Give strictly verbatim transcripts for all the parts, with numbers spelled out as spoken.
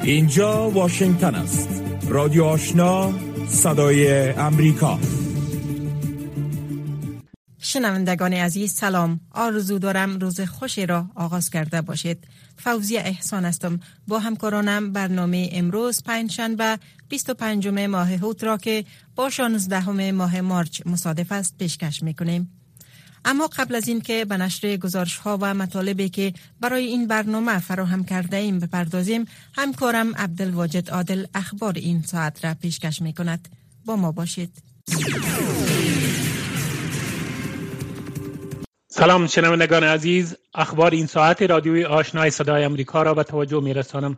اینجا واشنگتن است. رادیو آشنا، صدای امریکا. شنوندگان عزیز سلام. آرزو دارم روز خوشی را آغاز کرده باشید. فوزیه احسان هستم. با همکارانم برنامه امروز پنجشنبه بیست و پنجم ماه هوت را که با شانزدهم ماه مارچ مصادف است پیشکش میکنیم. اما قبل از این که به نشر گزارش ها و مطالبی که برای این برنامه فراهم کرده ایم بپردازیم، همکارم عبدالواجد عادل اخبار این ساعت را پیشکش می کند. با ما باشید. سلام شنوندگان عزیز، اخبار این ساعت رادیوی آشنای صدای امریکا را به توجه می رسانم.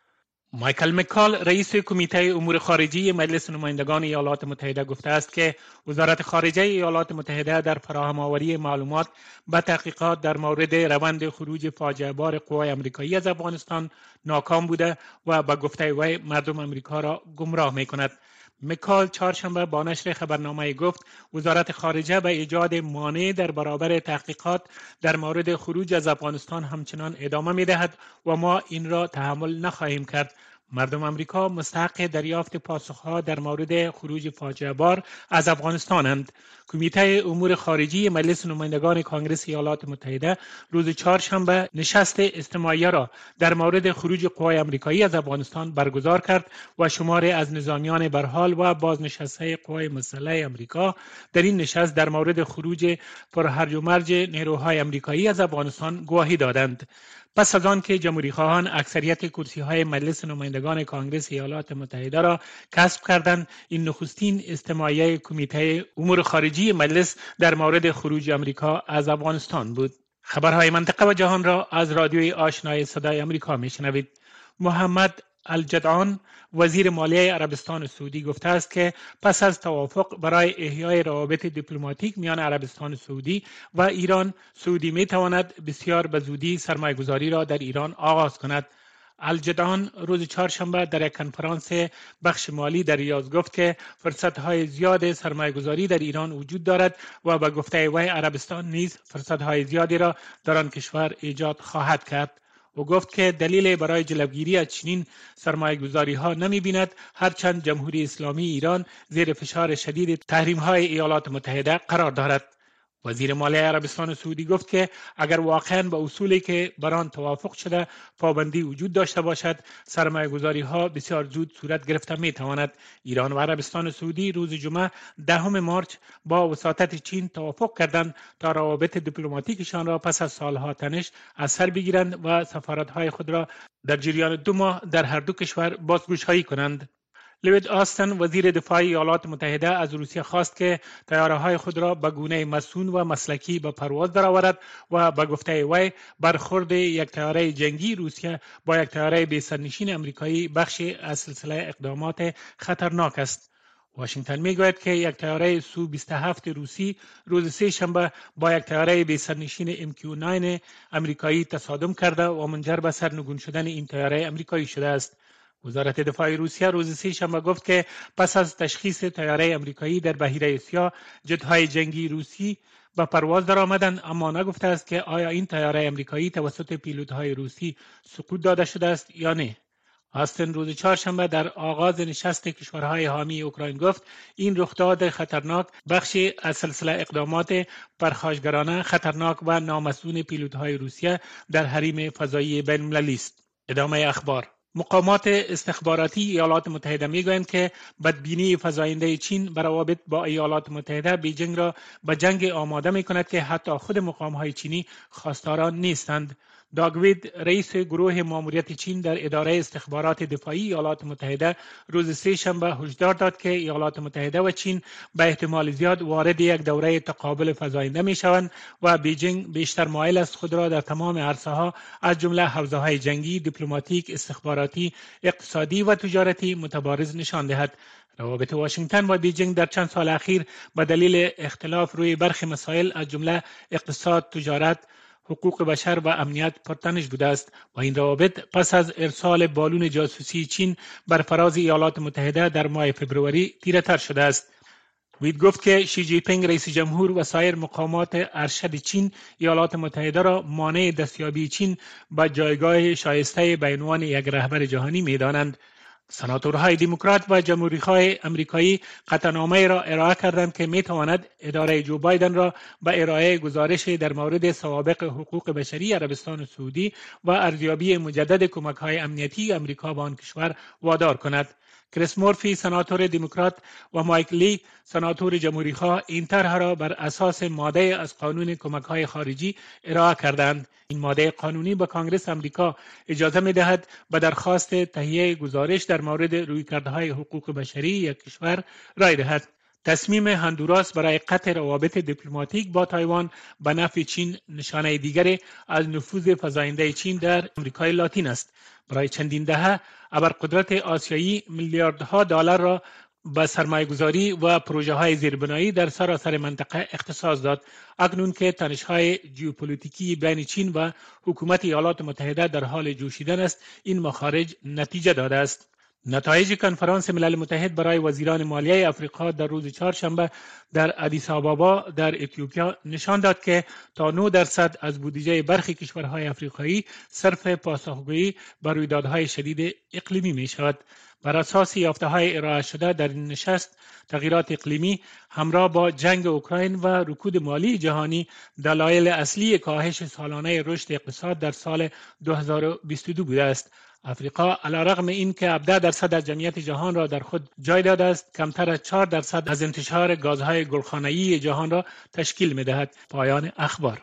مایکل مکال رئیس کمیته امور خارجی مجلس نمایندگان ایالات متحده گفته است که وزارت خارجه ایالات متحده در فراهم آوری معلومات به تحقیقات در مورد روند خروج فاجعه بار قوای آمریکایی از افغانستان ناکام بوده و به گفته وی مردم آمریکا را گمراه می کند. مکال چهارشنبه با نشر خبرنامه گفت وزارت خارجه به ایجاد مانع در برابر تحقیقات در مورد خروج از افغانستان همچنان ادامه می دهد و ما این را تحمل نخواهیم کرد. مردم آمریکا مستحق دریافت پاسخها در مورد خروج فاجعه بار از افغانستانند. کمیته امور خارجی مجلس نمایندگان کانگرس ایالات متحده روز چهارشنبه نشست استماعیه را در مورد خروج قوای آمریکایی از افغانستان برگزار کرد و شماری از نظامیان برحال و بازنشسته قوای مسلح آمریکا در این نشست در مورد خروج پرهرج و مرج نیروهای آمریکایی از افغانستان گواهی دادند. پس از آن که جمهوری خواهان اکثریت کرسی های مجلس نمایندگان کانگرس ایالات متحده را کسب کردند، این نخستین استماعیه کمیته امور خارجی مجلس در مورد خروج آمریکا از افغانستان بود. خبرهای منطقه و جهان را از رادیوی آشنای صدای امریکا میشنوید. محمد الجدعان وزیر مالیه عربستان سعودی گفته است که پس از توافق برای احیای روابط دیپلماتیک میان عربستان سعودی و ایران، سعودی می تواند بسیار به زودی سرمایه‌گذاری را در ایران آغاز کند. الجدعان روز چهارشنبه در یک کنفرانس بخش مالی در ریاض گفت که فرصت‌های زیاد سرمایه‌گذاری در ایران وجود دارد و به گفته وی عربستان نیز فرصت‌های زیادی را در آن کشور ایجاد خواهد کرد. او گفت که دلیل برای جلوگیری از چنین سرمایه‌گذاری‌ها نمی‌بیند، هرچند جمهوری اسلامی ایران زیر فشار شدید تحریم‌های ایالات متحده قرار دارد. وزیر مالیه عربستان سعودی گفت که اگر واقعاً به اصولی که بر آن توافق شده پابندی وجود داشته باشد، سرمایه‌گذاری‌ها بسیار زود صورت گرفته می‌تواند. ایران و عربستان سعودی روز جمعه دهم مارچ با وساطت چین توافق کردند تا روابط دیپلماتیکشان را پس از سالها تنش از سر بگیرند و سفارت‌های خود را در جریان دو ماه در هر دو کشور بازگشایی کنند. لوید آستن وزیر دفاع ایالات متحده از روسیه خواست که طیاره‌های خود را به گونه مصون و مسلکی به پرواز درآورد و به گفته وی برخورد یک طیاره جنگی روسیه با یک طیاره بی‌سرنشین آمریکایی بخشی از سلسله اقدامات خطرناک است. واشنگتن میگوید که یک طیاره سو بیست و هفت روسی روز سه شنبه با یک طیاره بی‌سرنشین ام کیو نه آمریکایی تصادم کرده و منجر به سرنگون شدن این طیاره آمریکایی شده است. وزارت دفاع روسیه روز سه شنبه گفت که پس از تشخیص طیاره آمریکایی در بحیره سیاه، جت‌های جنگی روسی به پرواز درآمدند، اما نگفته است که آیا این طیاره آمریکایی توسط پیلوت‌های روسی سقوط داده شده است یا نه. آستن روز چهارشنبه در آغاز نشست کشورهای حامی اوکراین گفت این رخداد خطرناک بخشی از سلسله اقدامات پرخاشگرانه خطرناک و نامسئول پیلوت‌های روسیه در حریم فضایی بین‌المللی است. ادامه اخبار. مقامات استخباراتی ایالات متحده میگویند که بدبینی فزاینده چین بر روابط با ایالات متحده بیجینگ را به جنگ آماده می کند که حتی خود مقام‌های چینی خواستاران نیستند. داگوید رئیس گروه ماموریت چین در اداره استخبارات دفاعی ایالات متحده روز سه شنبه هشدار داد که ایالات متحده و چین به احتمال زیاد وارد یک دوره تقابل فزاینده می شوند و بیجینگ بیشتر مایل است خود را در تمام عرصه‌ها از جمله حوزه‌های جنگی، دیپلماتیک، استخباراتی، اقتصادی و تجارتی متبارز نشان دهد. روابط واشنگتن و بیجینگ در چند سال اخیر به دلیل اختلاف روی برخی مسائل از جمله اقتصاد، تجارت، حقوق بشر و امنیت پرتنش بوده است و این روابط پس از ارسال بالون جاسوسی چین بر فراز ایالات متحده در ماه فبروری تیره‌تر شده است. وید گفت که شی جی پینگ رئیس جمهور و سایر مقامات ارشد چین ایالات متحده را مانع دستیابی چین به جایگاه شایسته به عنوان یک رهبر جهانی می‌دانند. سناتورهای دموکرات و جمهوری‌خواه امریکایی قطعنامه را ارائه کردند که می‌تواند اداره جو بایدن را به ارائه گزارش در مورد سوابق حقوق بشری عربستان سعودی و ارزیابی مجدد کمک‌های امنیتی امریکا به آن کشور وادار کند. کریس مورفی سناتور دموکرات و مایک لی سناتور جمهوری‌خواه این طرح را بر اساس ماده از قانون کمک‌های خارجی ارائه کردند. این ماده قانونی به کانگرس امریکا اجازه می‌دهد به درخواست تهیه گزارش در مورد رویکردهای حقوق بشری یک کشور رای دهد. تصمیم هندوراس برای قطع روابط دیپلماتیک با تایوان به نفع چین نشانه دیگری از نفوذ فزاینده چین در امریکای لاتین است. برای چندین دهه ابرقدرت آسیایی میلیاردها دلار را به سرمایه‌گذاری و پروژه‌های زیربنایی در سراسر منطقه اختصاص داد. اکنون که تنش‌های ژئوپلیتیکی بین چین و حکومت ایالات متحده در حال جوشیدن است، این مخارج نتیجه داده است. نتایج کنفرانس ملل متحد برای وزیران مالیه افریقا در روز چهارشنبه در آدیس آبابا در اتیوپیا نشان داد که تا نه درصد از بودجه برخی کشورهای افریقایی صرف پاسخگویی بر رویدادهای شدید اقلیمی می شود. بر اساس یافته‌های ارائه شده در این نشست، تغییرات اقلیمی همراه با جنگ اوکراین و رکود مالی جهانی دلایل اصلی کاهش سالانه رشد اقتصاد در سال دو هزار و بیست و دو بوده است. افریقا علیرغم این که هفده درصد از جمعیت جهان را در خود جای داده است، کمتر از چهار درصد از انتشار گازهای گلخانه‌ای جهان را تشکیل می‌دهد. پایان اخبار.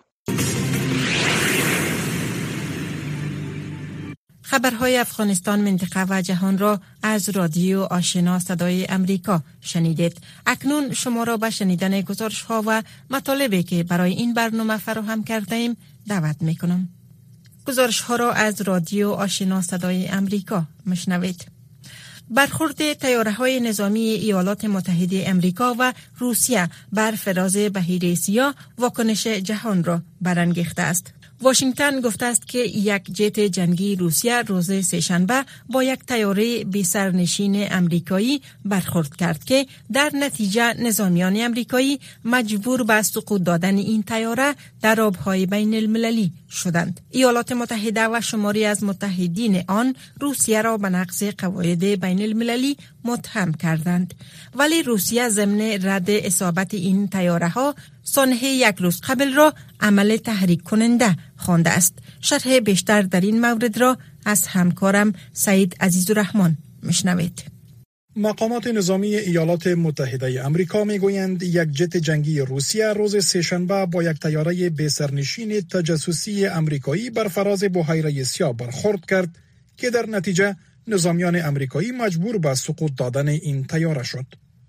خبرهای افغانستان، منطقه و جهان را از رادیو آشنا صدای امریکا شنیدید. اکنون شما را به شنیدن گزارش‌ها و مطالبی که برای این برنامه فراهم کرده‌ایم دعوت می‌کنم. گزارش‌ها را از رادیو آشنا صدای امریکا مشنوید. برخورد طیاره‌های نظامی ایالات متحده امریکا و روسیه بر فراز بحیره سیاه واکنش جهان را برانگیخته است. واشنگتن گفته است که یک جت جنگی روسیه روز سه‌شنبه با یک طیاره بی‌سرنشین امریکایی برخورد کرد که در نتیجه نظامیان امریکایی مجبور به سقوط دادن این طیاره در آب‌های بین المللی شدند. ایالات متحده و شماری از متحدین آن روسیه را به نقض قواعد بین المللی متهم کردند، ولی روسیه ضمن رد اصابت این طیاره‌ها سانحه یک روز قبل را عمل تحریک کننده خوانده است. شرح بیشتر در این مورد را از همکارم سعید عزیزالرحمن میشنوید. مقامات نظامی ایالات متحده آمریکا میگویند یک جت جنگی روسیه روز سه‌شنبه با یک طیاره بی‌سرنشین تجسسی امریکایی بر فراز بحیره سیاه برخورد کرد که در نتیجه نظامیان امریکایی مجبور به سقوط دادن این طیاره شد.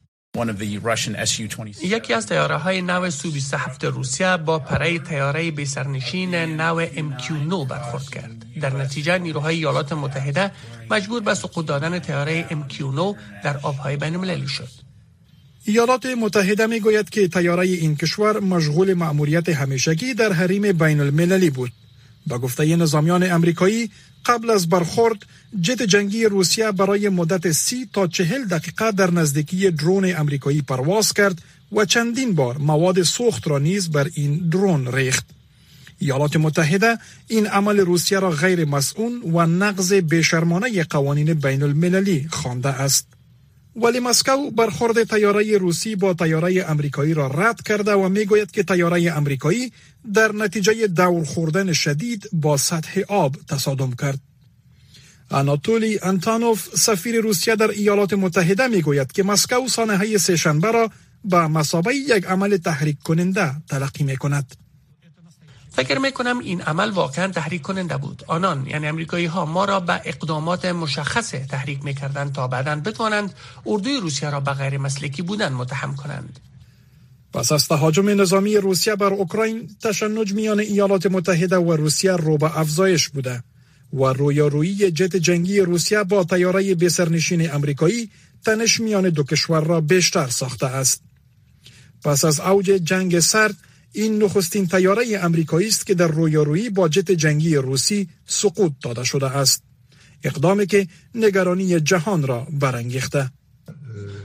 یکی از طیاره‌های نو سو بیست و هفت روسیه با پره طیاره بی‌سرنشین نو ام کیو نه برخورد کرد. در نتیجه نیروهای ایالات متحده مجبور به سقوط دادن طیاره ام کیو نه در آب‌های بین‌المللی شد. ایالات متحده میگوید که طیاره این کشور مشغول مأموریت همیشگی در حریم بین‌المللی بود. با گفته نظامیان امریکایی، قبل از برخورد جت جنگی روسیه برای مدت سی تا چهل دقیقه در نزدیکی درون امریکایی پرواز کرد و چندین بار مواد سوخت را نیز بر این درون ریخت. ایالات متحده این عمل روسیه را غیر مسئول و نقض بیشرمانه قوانین بین المللی خوانده است. ولی مسکو برخورد طیاره روسی با طیاره امریکایی را رد کرده و میگوید که طیاره امریکایی در نتیجه دور خوردن شدید با سطح آب تصادم کرد. آناتولی آنتانوف سفیر روسیه در ایالات متحده میگوید که مسکو سانحه سه‌شنبه را به مثابه یک عمل تحریک کننده تلقی میکند. فکر میکنم این عمل واقعا تحریک کننده بود. آنان یعنی امریکایی ها ما را به اقدامات مشخص تحریک میکردند تا بعداً بتوانند اردوی روسیه را به غیر مسلکی بودن متهم کنند. پس از تهاجم نظامی روسیه بر اوکراین، تشنج میان ایالات متحده و روسیه رو به افزایش بوده و رویارویی جت جنگی روسیه با طیاره بی‌سرنشین امریکایی تنش میان دو کشور را بیشتر ساخته است. پس از اوج جنگ سرد، این نخستین طیاره امریکایی است که در رویارویی با جت جنگی روسی سقوط داده شده است. اقدامی که نگرانی جهان را برانگیخته.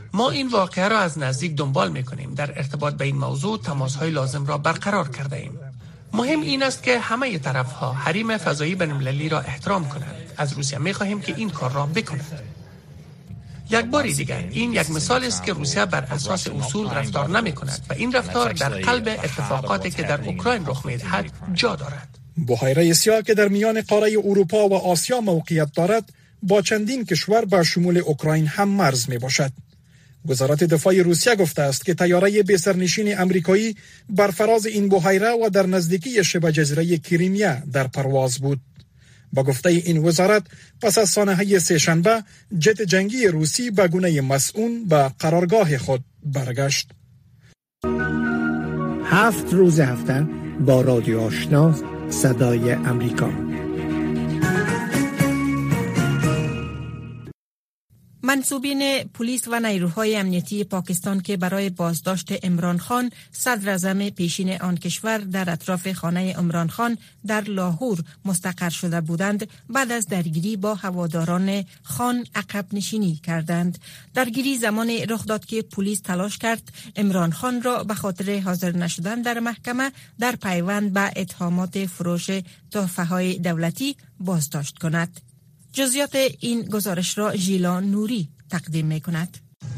ما این واقعه را از نزدیک دنبال می‌کنیم. در ارتباط به این موضوع تماس‌های لازم را برقرار کرده ایم. مهم این است که همه طرف‌ها حریم فضایی بین‌المللی را احترام کنند. از روسیه می‌خواهیم که این کار را بکند. یک بار دیگر این یک مثال است که روسیه بر اساس اصول رفتار نمی‌کند و این رفتار در قلب اتفاقاتی که در اوکراین رخ می‌دهد جا دارد. بحیره سیاه که در میان قاره اروپا و آسیا موقعیت دارد، با چندین کشور به شمول اوکراین هم مرز میباشد. وزارت دفاع روسیه گفته است که طیاره بی‌سرنشین آمریکایی بر فراز این بحیره و در نزدیکی شبه جزیره کریمیا در پرواز بود. با گفته این وزارت، پس از سانحه سه‌شنبه جت جنگی روسی به گونه مسئول به قرارگاه خود برگشت. هفت روز هفته با رادیو آشنا صدای امریکا. منصوبین پلیس و نیروهای امنیتی پاکستان که برای بازداشت عمران خان صدر اعظم پیشین آن کشور در اطراف خانه عمران خان در لاهور مستقر شده بودند، بعد از درگیری با هواداران خان عقب نشینی کردند. درگیری زمان رخ داد که پلیس تلاش کرد عمران خان را به خاطر حاضر نشدن در محکمه در پیوند به اتهامات فروش تحفه‌های دولتی بازداشت کند. جزئیات این گزارش را ژیلا نوری تقدیم می کند.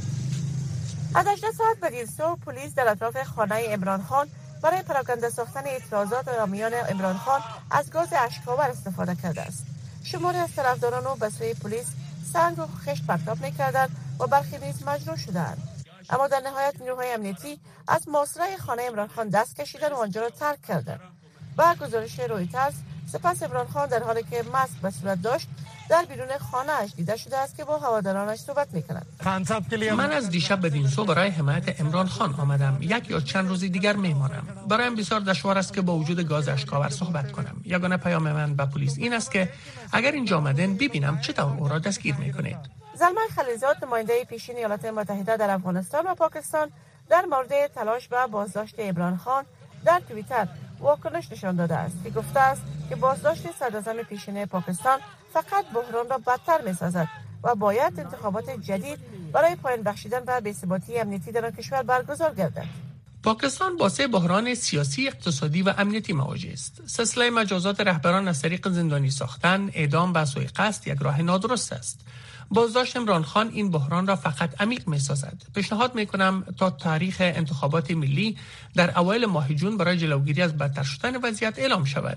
از هجده ساعت بدین سو پلیس در اطراف خانه عمران خان برای پراکنده ساختن اعتراضات حامیان عمران خان از گاز اشک‌آور استفاده کرده است. شماری از طرفداران او به سوی پلیس سنگ و خشت پرتاب می‌کردند و برخی نیز مجروح شدند. اما در نهایت نیروهای امنیتی از محاصره خانه عمران خان دست کشیدند و آنجا را ترک کردند. با گزارش رویترز، سپس عمران خان در حالی که ماسک به صورت داشت در بیرون خانه اش دیده شده است که با هوادارانش صحبت می‌کند. من از دیشب بدین سو برای حمایت عمران خان آمدم. یک یا چند روزی دیگر میمانم. برایم بسیار دشوار است که با وجود گاز اشک‌آور صحبت کنم. یگانه پیام من به پلیس این است که اگر اینجا آمدن ببینم چطور او را دستگیر می‌کنید. زلمه خلیزاد، نماینده پیشین ایالات متحده در افغانستان و پاکستان، در مورد تلاش به بازداشت عمران خان در توییتر واکنش نشان داده است که گفته است که بازداشت صدراعظم پیشین پاکستان فقط بحران را بدتر می‌سازد و باید انتخابات جدید برای پایان بخشیدن به بی‌ثباتی امنیتی در آن کشور برگزار گردد. پاکستان با سه بحران سیاسی، اقتصادی و امنیتی مواجه است. سلسله مجازات رهبران از طریق زندانی ساختن، اعدام و سوء قصد یک راه نادرست است. بازداشت عمران خان این بحران را فقط عمیق می‌سازد. پیشنهاد می‌کنم تا تاریخ انتخابات ملی در اوایل ماه جون برای جلوگیری از بدتر شدن وضعیت اعلام شود.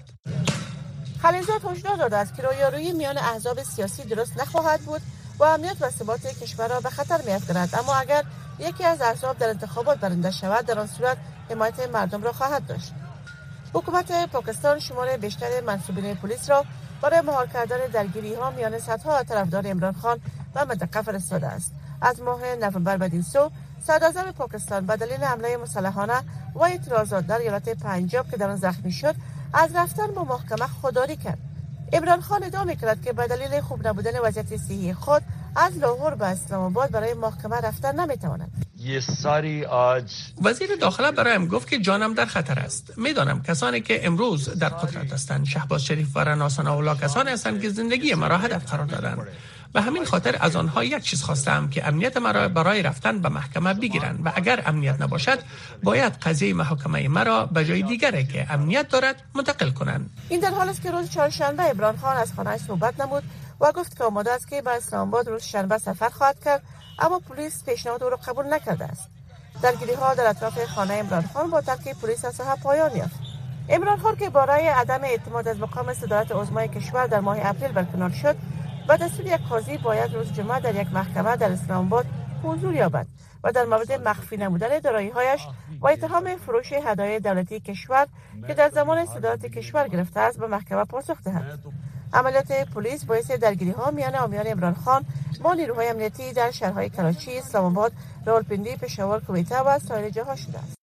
خلیزاد هشدار داده است که رویارویی میان احزاب سیاسی درست نخواهد بود و امنیت و ثبات کشور را به خطر می‌افکند، اما اگر یکی از احزاب در انتخابات برنده شود در آن صورت حمایت مردم را خواهد داشت. حکومت پاکستان شمار بیشتر منصوبین پلیس را برای مهار کردن درگیری‌ها میان صدها طرفدار عمران خان و منطقه فرستاده است. از ماه نوامبر بدین سو صدراعظم پاکستان به دلیل حمله مسلحانه و اعتراضات در ایالت پنجاب که در آن زخمی شد از رفتن به محکمه خودداری کرد. عمران خان ادعا می‌کند که به دلیل خوب نبودن وضعیت صحی خود از لاهور به اسلام آباد برای محکمه رفتن نمی‌تواند. وزیر داخله برایم گفت که جانم در خطر است. میدانم کسانی که امروز در قدرت هستند، شهباز شریف و رنا ثناءالله، کسانی هستند که زندگی مرا هدف قرار دادند. به همین خاطر از آنها یک چیز خواستم که امنیت مرا برای رفتن به محکمه بگیرند و اگر امنیت نباشد باید قضیه محاکمه مرا به جای دیگری که امنیت دارد منتقل کنند. این در حالی است که روز چهارشنبه عمران خان از خانه‌اش صحبت نمود و گفت که آماده است که به اسلام آباد روز شنبه سفر خواهد کرد، اما پلیس پیشنهاد او را قبول نکرده است. درگیری‌ها در اطراف خانه عمران خان با ترکیب پلیس از ساحه پایان یافت. عمران خان که برای عدم اعتماد از مقام صدارت عظمای کشور در ماه اپریل برکنار شد، با دستور یک قاضی باید روز جمعه در یک محکمه در اسلام آباد حضور یابد و در مورد مخفی نمودن دارایی‌هایش و اتهام فروش هدایای دولتی کشور که در زمان صدارت کشور گرفته است به محکمه پاسخ دهد. عملیات پلیس باعث درگیری‌ها میان حامیان عمران خان با نیروهای امنیتی در شهرهای کراچی، اسلام آباد، راولپنڈی، پشاور، کویته و سایر جاها شده است.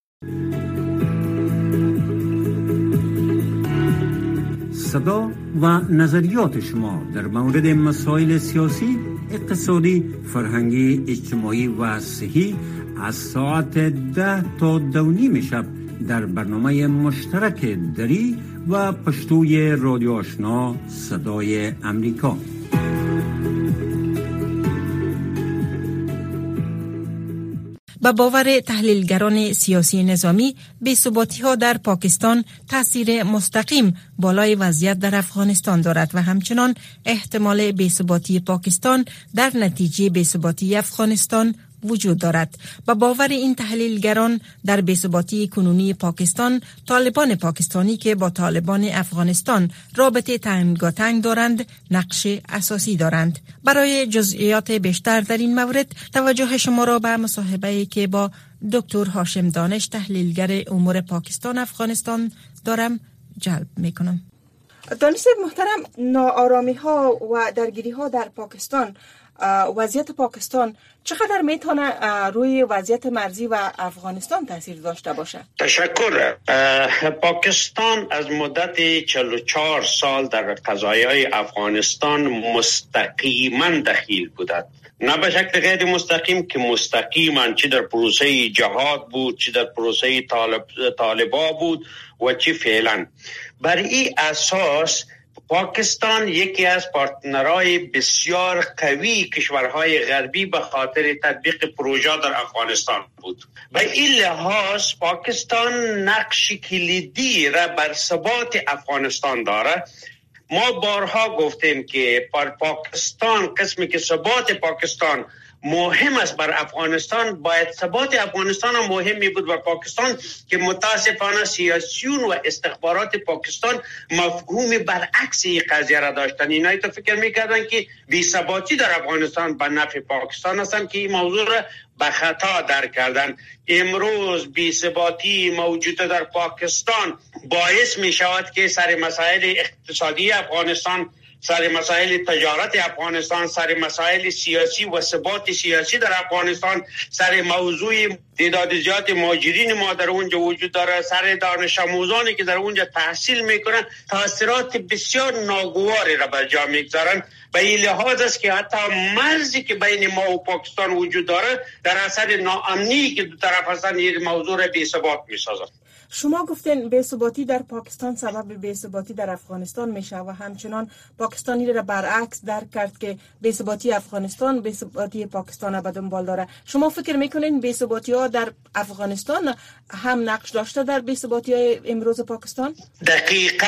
صدا و نظریات شما در مورد مسائل سیاسی، اقتصادی، فرهنگی، اجتماعی و صحی از ساعت ده تا دو نیم شب در برنامه مشترک دری و پشتوی رادیو آشنا صدای امریکا. به باور تحلیلگران سیاسی نظامی، بی‌ثباتی ها در پاکستان تاثیر مستقیم بالای وضعیت در افغانستان دارد و همچنان احتمال بی‌ثباتی پاکستان در نتیجه بی‌ثباتی افغانستان وجود دارد. با باور این تحلیلگران در بی‌ثباتی کنونی پاکستان، طالبان پاکستانی که با طالبان افغانستان رابطه تنگاتنگ دارند نقش اساسی دارند. برای جزئیات بیشتر در این مورد توجه شما را به مصاحبه‌ای که با دکتر هاشم دانش تحلیلگر امور پاکستان افغانستان دارم جلب میکنم. دانش محترم، ناآرامی ها و درگیری ها در پاکستان، وضعیت پاکستان چقدر میتونه روی وضعیت مرزی و افغانستان تاثیر داشته باشه؟ تشکر. پاکستان از مدت چهل و چهار سال در قضایای افغانستان مستقیما دخیل بوده، نه به شکل غیر مستقیم که مستقیما، چه در پروسه جهاد بود، چه در پروسه طالب طالبا بود و چه فعلا. بر این اساس پاکستان یکی از پارتنرهای بسیار قوی کشورهای غربی به خاطر تطبیق پروژه در افغانستان بود. به این لحاظ پاکستان نقش کلیدی را بر ثبات افغانستان داره. ما بارها گفتیم که بر پاکستان، قسمی که ثبات پاکستان مهم است بر افغانستان، باید ثبات افغانستان هم مهم می بود بر پاکستان، که متاسفانه سیاسیون و استخبارات پاکستان مفهوم برعکس این قضیه را داشتن. اینایی تو فکر میکردن که بی ثباتی در افغانستان به نفع پاکستان هستن که این موضوع را به خطا درک کردن. امروز بی ثباتی موجود در پاکستان باعث می شود که سر مسائل اقتصادی افغانستان، سر مسائل تجارت افغانستان، سر مسائل سیاسی و ثبات سیاسی در افغانستان، سر موضوع تعداد زیاد مهاجرین ما در اونجا وجود داره، سر دانش آموزانی که در اونجا تحصیل میکنن، تاثیرات بسیار ناگواری را بر جا میگذارن. به این لحاظ است که حتی مرزی که بین ما و پاکستان وجود داره در اثر ناامنی که دو طرف هستن این موضوع را بی‌ثبات میسازد. شما گفتین بی‌ثباتی در پاکستان سبب بی‌ثباتی در افغانستان میشه و همچنان پاکستانی را برعکس درک کرد که بی‌ثباتی افغانستان بی‌ثباتی پاکستان به دنبال داره. شما فکر میکنین بی‌ثباتی ها در افغانستان هم نقش داشته در بی‌ثباتی های امروز پاکستان؟ دقیقاً.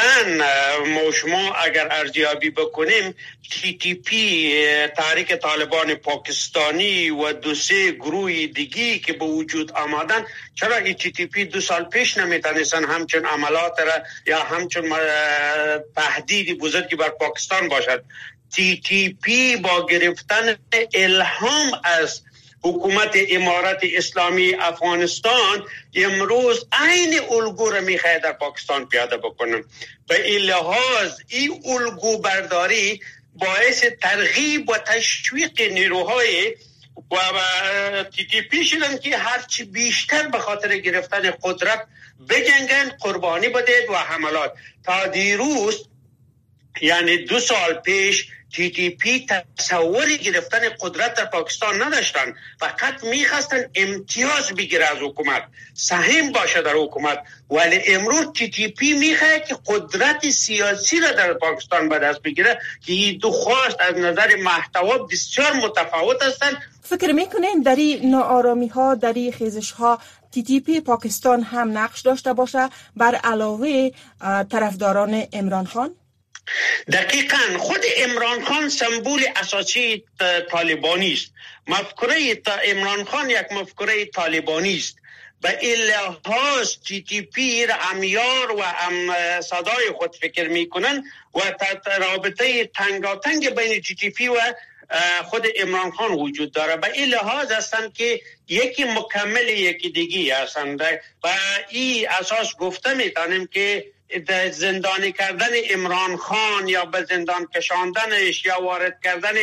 ما شما اگر ارزیابی بکنیم، تی تی پی، تحریک طالبان پاکستانی و دو سه گروه دیگی که به وجود آمدن، چرا ای تی تی پی دو سال پیش نمیتونستن همچون عملات را یا همچون تهدیدی بزرگی بر پاکستان باشد؟ تی تی پی با گرفتن الهام از حکومت امارت اسلامی افغانستان امروز عین الگو را میخواد در پاکستان پیاده بکنن. به این لحاظ این الگو برداری باعث ترغیب و تشویق نیروهای و تی تی پی شدن که هرچی بیشتر به خاطر گرفتن قدرت بجنگن، قربانی بدید و حملات. تا دیروز یعنی دو سال پیش تی تی پی تصوری گرفتن قدرت در پاکستان نداشتن، فقط میخواستن امتیاز بگیره از حکومت، سهم باشه در حکومت. ولی امروز تی تی پی میخواد که قدرت سیاسی را در پاکستان به دست بگیره که این دو خواست از نظر محتوا بسیار متفاوت هستند. فکر میکنین در این ناآرامی ها، در این خیزش ها تی تی پی پاکستان هم نقش داشته باشه بر علاوه طرفداران عمران خان؟ دقیقاً. خود عمران خان سمبول اساسی طالبانی است. مفکوره عمران خان یک مفکوره طالبانی است. به این لحاظ تی تی پی را امیار و ام صدای خود فکر میکنن و رابطه تنگاتنگ بین تی تی پی و خود عمران خان وجود داره. به این لحاظ هستند که یکی مکمل یکی دیگی هستند. و این اساس گفته میتونیم که زندانی کردن عمران خان یا به زندان کشاندنش یا وارد کردن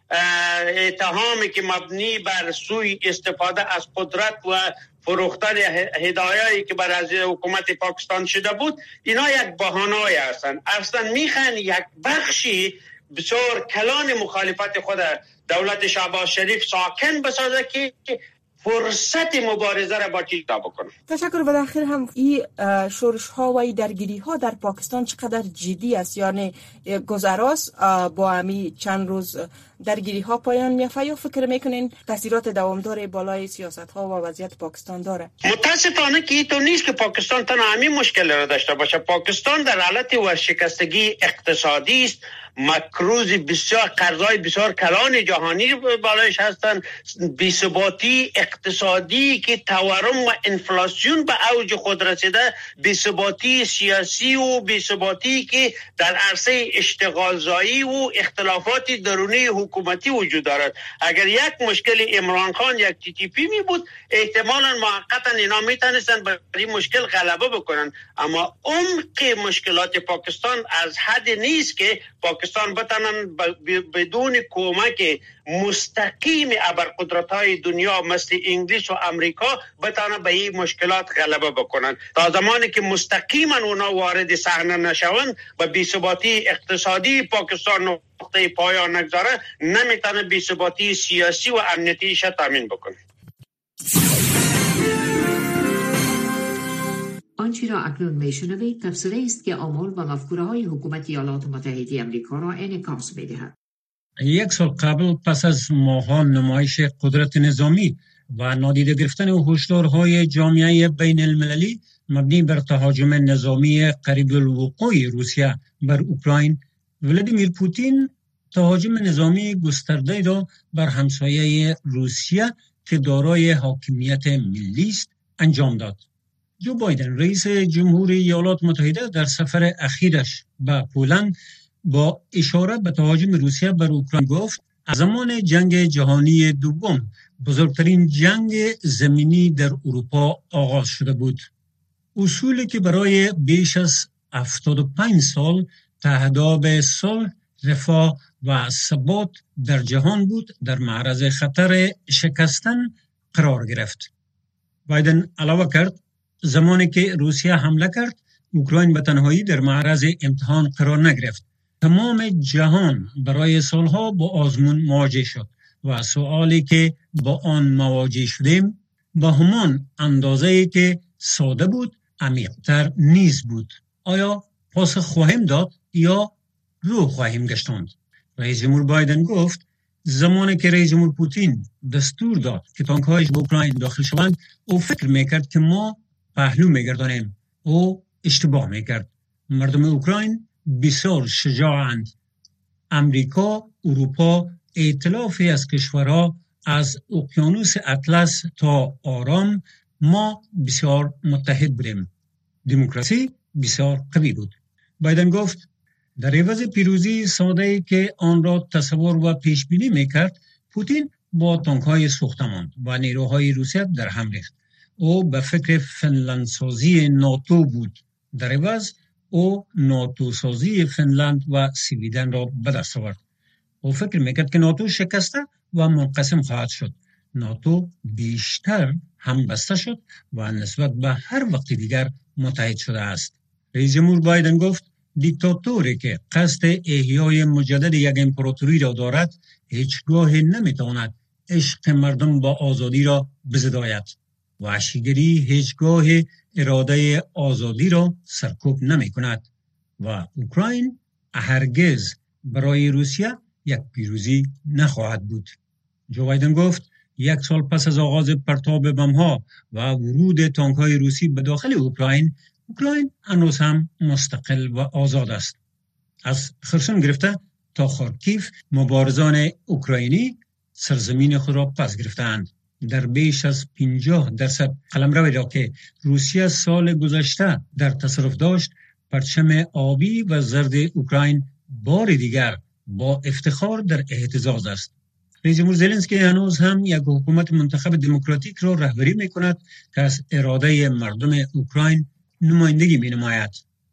اتهامی که مبنی بر سوء استفاده از قدرت و فروختن هدایایی که بر از حکومت پاکستان شده بود، اینا یک بهانه‌ای هستند. اصلا میخوان یک بخشی بسیار کلان مخالفت خود دولت شهباز شریف ساکن بسازه که فرصت مبارزه را با چیزا بکنن. تشکر. و در آخر هم این شورش ها و این درگیری ها در پاکستان چقدر جدی است؟ یعنی گذراست با همی چند روز درگیری ها پایان میافته یا فکر میکنین تاثیرات دوامدار بالای سیاست ها و وضعیت پاکستان داره؟ متاسفانه که اینطور نیست که پاکستان تنها همین مشکل را داشته باشه. پاکستان در حالت ورشکستگی اقتصادی است. مکروز بسیار قرضای بسیار کلان جهانی بالایش هستند. بی‌ثباتی اقتصادی که تورم و انفلاسیون به اوج خود رسیده، بی‌ثباتی سیاسی و بی‌ثباتی که در عرصه اشتغال زایی و اختلافات درونی حکومتی وجود دارد. اگر یک مشکل عمران خان یک تی تی پی می بود، احتمالاً موقتا اینا میتونستن بر این مشکل غلبه بکنن، اما عمق مشکلات پاکستان از حد نیست که پاکستان بتانن بدون کمک مستقیم ابرقدرت‌های دنیا مثل انگلیس و امریکا بتانن به این مشکلات غلبه بکنن. تا زمانی که مستقیما اونا وارد صحنه نشوند و بی‌ثباتی اقتصادی پاکستان نقطه پایان نگذاره، نمیتونه بی‌ثباتی سیاسی و امنیتیش تامین بکنه. آنچه را اکنون میشنوید تفسیری است که آمال و مفکوره های حکومت ایالات متحده آمریکا را انعکاس می‌دهد. یک سال قبل پس از ماهان نمایش قدرت نظامی و نادیده گرفتن هشدارهای جامعه بین المللی مبنی بر تهاجم نظامی قریب الوقوع روسیه بر اوکراین، ولادیمیر پوتین تهاجم نظامی گسترده را بر همسایه روسیه که دارای حاکمیت ملی است انجام داد. جو بایدن رئیس جمهوری ایالات متحده در سفر اخیرش به پولند با اشاره به تهاجم روسیه بر اوکراین گفت از زمان جنگ جهانی دوم بزرگترین جنگ زمینی در اروپا آغاز شده بود. اصولی که برای بیش از هفتاد و پنج سال تهداب صلح، رفاه و ثبات در جهان بود در معرض خطر شکستن قرار گرفت. بایدن علاوه کرد زمانی که روسیه حمله کرد، اوکراین به تنهایی در معرض امتحان قرار نگرفت. تمام جهان برای سالها با آزمون مواجه شد و سوالی که با آن مواجه شدیم با همان اندازه‌ای که ساده بود عمیق‌تر نیز بود. آیا پاسخ خواهیم داد یا رو خواهیم گشتاند؟ رئیس جمهور بایدن گفت زمانی که رئیس جمهور پوتین دستور داد که تانک‌هایش به اوکراین داخل شوند، او فکر میکرد که ما پهلو میگردانیم. او اشتباه میکرد. مردم اوکراین بسیار شجاعند. امریکا، اروپا، ائتلافی از کشورها از اقیانوس اطلس تا آرام ما بسیار متحد بودیم. دموکراسی بسیار قوی بود. بایدن گفت در عوض پیروزی ساده‌ای که آن را تصور و پیش بینی میکرد، پوتین با تانک‌های سوختمان و نیروهای روسیه در هم ریخت. او به فکر فنلندسازی ناتو بود. در عوض او ناتو سازی فنلند و سویدن را به دست آورد. او فکر میکرد که ناتو شکسته و منقسم خواهد شد. ناتو بیشتر همبسته شد و نسبت به هر وقت دیگر متحد شده است. رئیس جمهور بایدن گفت دیکتاتوری که قصد احیای مجدد یک امپراتوری را دارد هیچگاه نمیتواند عشق مردم با آزادی را بزداید. وحشیگری هیچگاه اراده آزادی را سرکوب نمی کند و اوکراین هرگز برای روسیه یک پیروزی نخواهد بود. جو بایدن گفت یک سال پس از آغاز پرتاب بم‌ها و ورود تانک‌های روسی به داخل اوکراین، اوکراین هنوز هم مستقل و آزاد است. از خرسون گرفته تا خارکیف مبارزان اوکراینی سرزمین خود را پس گرفتند. در بیش از پنجاه درصد قلمروی را که روسیه سال گذشته در تصرف داشت، پرچم آبی و زرد اوکراین بار دیگر با افتخار در اهتزاز است. رئیس جمهور زلنسکی هنوز هم یک حکومت منتخب دموکراتیک را رهبری می کند که از اراده مردم اوکراین نمایندگی می نماید.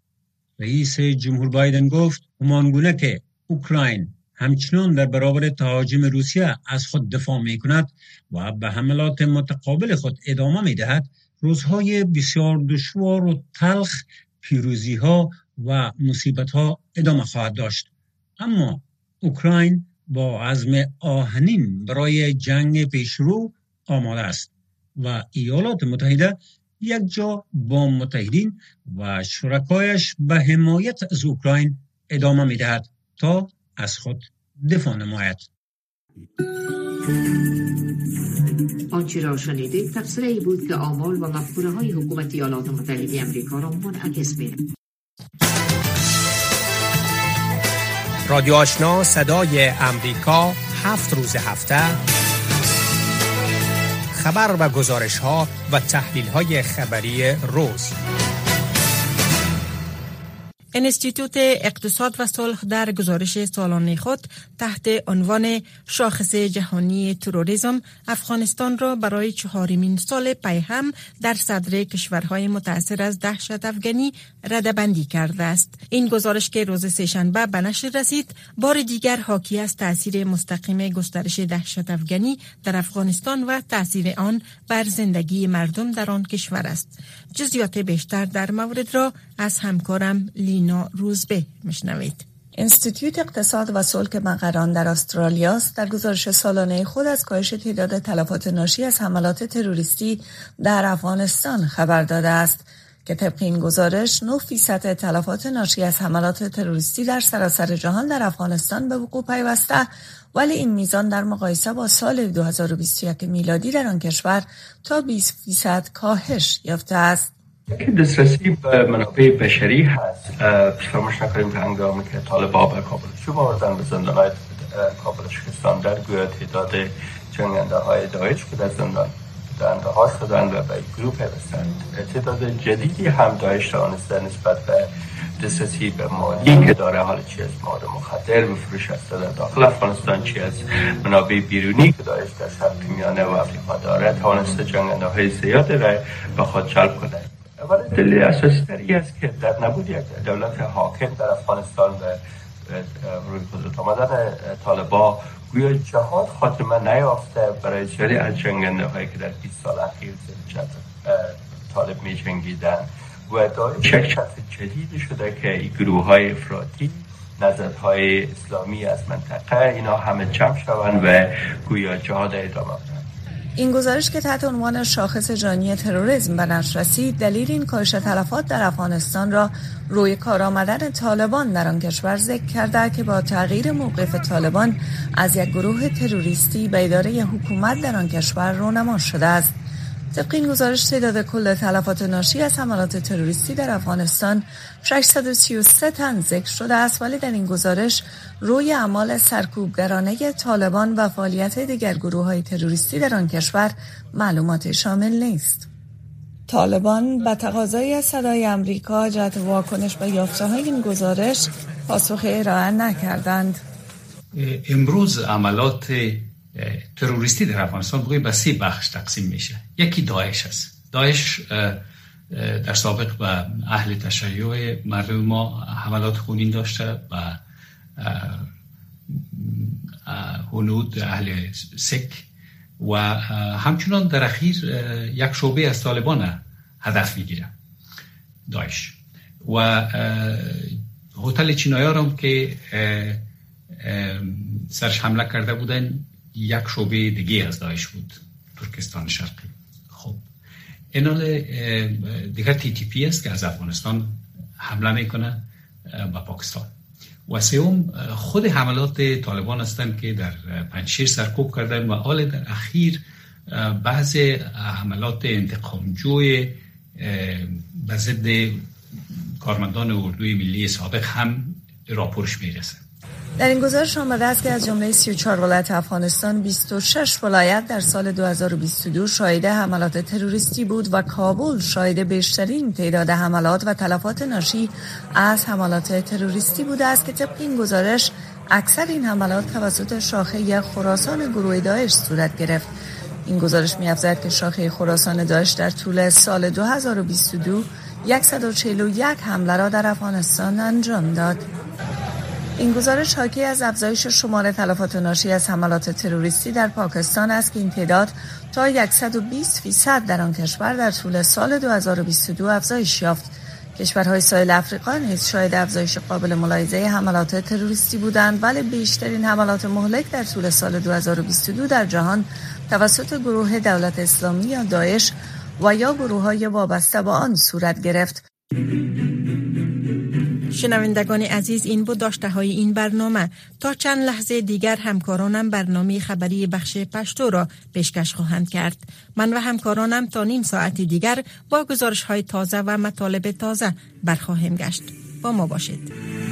رئیس جمهور بایدن گفت همانگونه که اوکراین همچنان در برابر تهاجم روسیه از خود دفاع می کند و به حملات متقابل خود ادامه می دهد، روزهای بسیار دشوار و تلخ، پیروزی ها و مصیبت ها ادامه خواهد داشت. اما اوکراین با عزم آهنین برای جنگ پیشرو آماده است. و ایالات متحده یک جا با متحدین و شرکایش به حمایت از اوکراین ادامه می‌دهد تا از خود دفاع نماید. آنچه را شنیدید تفسیری بود که آمال و مفکوره‌های حکومت ایالات متحده آمریکا را منعکس می‌کند. رادیو آشنا صدای امریکا هفت روز هفته خبر و گزارش ها و تحلیل های خبری روز. انستیتوت اقتصاد و صلح در گزارش سالانه خود تحت عنوان شاخص جهانی تروریسم افغانستان را برای چهارمین سال پی هم در صدر کشورهای متاثر از دهشت افغانی رده‌بندی کرده است. این گزارش که روز سه‌شنبه به نشر رسید بار دیگر حاکی از تأثیر مستقیم گسترش دهشت افغانی در افغانستان و تأثیر آن بر زندگی مردم در آن کشور است. جزئیات بیشتر در مورد را از همکارم لینا روزبه میشنوید. انستیتوت اقتصاد و صلح که مقران در استرالیا است در گزارش سالانه خود از کاهش تعداد تلفات ناشی از حملات تروریستی در افغانستان خبر داده است که طبق این گزارش نه فیصد تلفات ناشی از حملات تروریستی در سراسر جهان در افغانستان به وقوع پیوسته، ولی این میزان در مقایسه با سال دو هزار و بیست و یک میلادی در آن کشور تا بیست فیصد کاهش یافته است. یکی دسترسی به منابع بشری هست. فراموش نکنیم که هنگامی که طالبان به کابل هجوم آوردن به زندان‌های کابل شکستان در گویا تعداد جنگنده های داعش که در زندان دنده ها شدن و به گروه پیوستند. تعداد جدیدی هم داعش توانسته نسبت به دسترسی به مالی که داره، حالا چی از مواد مخدر به فروش است در داخل افغانستان، چی از منابع بیرونی که داعش در شرق میانه و افریقا داره، توانسته جنگنده های زیاده را به خود جلب کنه. ولی دلیل اساسی در این است که در نبود یک دولت حاکم در افغانستان و روی قدرت آمدن طالبان گویا جهاد خاتمه نیافته برای بسیاری از جنگنده هایی که در بیست سال اخیر زیر طالب می جنگیدن و داعش یک شرط جدید شده که این گروه های افراطی نظرهای اسلامی از منطقه اینا همه جمع شوند و گویا جهاد ادامه بدن. این گزارش که تحت عنوان شاخص جهانی تروریسم به نشر رسید دلیل این کاهش تلفات در افغانستان را روی کار آمدن طالبان در آن کشور ذکر کرده که با تغییر موقف طالبان از یک گروه تروریستی به اداره حکومت در آن کشور رونما شده است. طبق این گزارش تعداد کل تلفات ناشی از حملات تروریستی در افغانستان ششصد و سی و سه تن ذکر شده است، ولی در این گزارش روی اعمال سرکوبگرانه طالبان و فعالیت دیگر گروه‌های تروریستی در آن کشور معلومات شامل نیست. طالبان به تقاضای صدای امریکا جهت واکنش به یافته‌های این گزارش پاسخ ارائه نکردند. امروز عملات تروریستی در افغانستان بقیه به سه بخش تقسیم میشه. یکی داعش است. داعش در سابق به اهل تشیع مردم ما حملات خونین داشته و هنود اهل سک و همچنان در اخیر یک شعبه از طالبان هدف میگیره داعش و هتل چینایار هم که سرش حمله کرده بودن یک شعبه دیگه از داعش بود، ترکستان شرقی. خب اینا دیگر تی تی پی است که از افغانستان حمله میکنه به پاکستان و سوم خود حملات طالبان هستند که در پنجشیر سرکوب کردن و حال در اخیر بعض حملات انتقامجوی به ضد کارمندان اردوی ملی سابق هم راپورش میرسه. در این گزارش آمده است که از جمله سی و چهار ولایت افغانستان بیست و شش ولایت در سال دو هزار و بیست و دو شاهد حملات تروریستی بود و کابل شاهد بیشترین تعداد حملات و تلفات ناشی از حملات تروریستی بوده است که طبق این گزارش اکثر این حملات توسط شاخه خراسان گروه داعش صورت گرفت. این گزارش می‌افزاید که شاخه خراسان داعش در طول سال دو هزار و بیست و دو صد و چهل و یک حمله را در افغانستان انجام داد. این گزارش حاکی از افزایش شمار تلفات ناشی از حملات تروریستی در پاکستان است که این تعداد تا صد و بیست فیصد در آن کشور در طول سال دو هزار و بیست و دو افزایش یافت. کشورهای ساحل افریقا نیز شاهد افزایش قابل ملاحظه حملات تروریستی بودند، ولی بیشترین حملات مهلک در طول سال دو هزار و بیست و دو در جهان توسط گروه دولت اسلامی یا داعش و یا گروه‌های وابسته با آن صورت گرفت. شنوندگان عزیز، این بود داشته های این برنامه. تا چند لحظه دیگر همکارانم برنامه خبری بخش پشتو را پیشکش خواهند کرد. من و همکارانم تا نیم ساعت دیگر با گزارش های تازه و مطالب تازه برخواهیم گشت. با ما باشید.